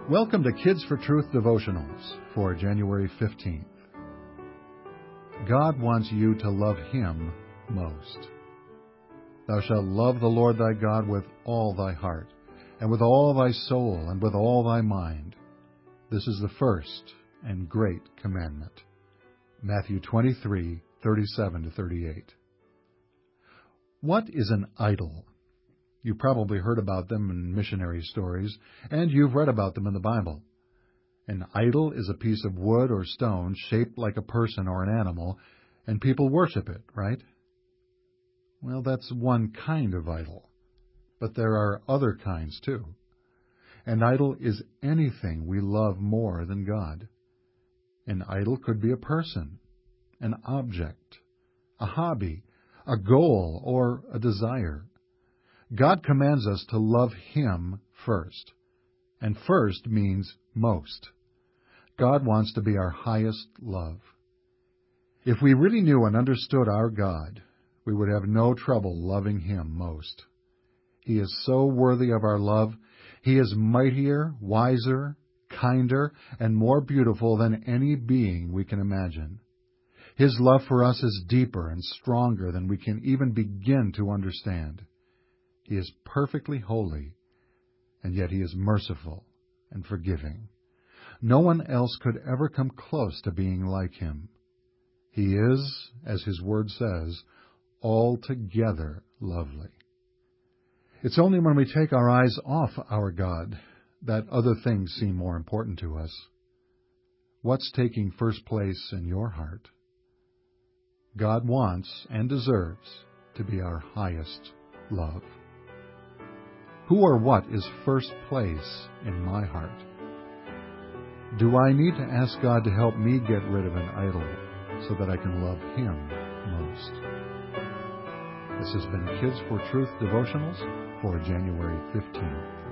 Welcome to Kids for Truth devotionals for January 15th. God wants you to love Him most. Thou shalt love the Lord thy God with all thy heart, and with all thy soul, and with all thy mind. This is the first and great commandment. Matthew 23:37-38. What is an idol? You probably heard about them in missionary stories, and you've read about them in the Bible. An idol is a piece of wood or stone shaped like a person or an animal, and people worship it, right? Well, that's one kind of idol, but there are other kinds too. An idol is anything we love more than God. An idol could be a person, an object, a hobby, a goal, or a desire. God commands us to love Him first, and first means most. God wants to be our highest love. If we really knew and understood our God, we would have no trouble loving Him most. He is so worthy of our love. He is mightier, wiser, kinder, and more beautiful than any being we can imagine. His love for us is deeper and stronger than we can even begin to understand. He is perfectly holy, and yet He is merciful and forgiving. No one else could ever come close to being like Him. He is, as His Word says, altogether lovely. It's only when we take our eyes off our God that other things seem more important to us. What's taking first place in your heart? God wants and deserves to be our highest love. Who or what is first place in my heart? Do I need to ask God to help me get rid of an idol so that I can love Him most? This has been Kids for Truth devotionals for January 15th.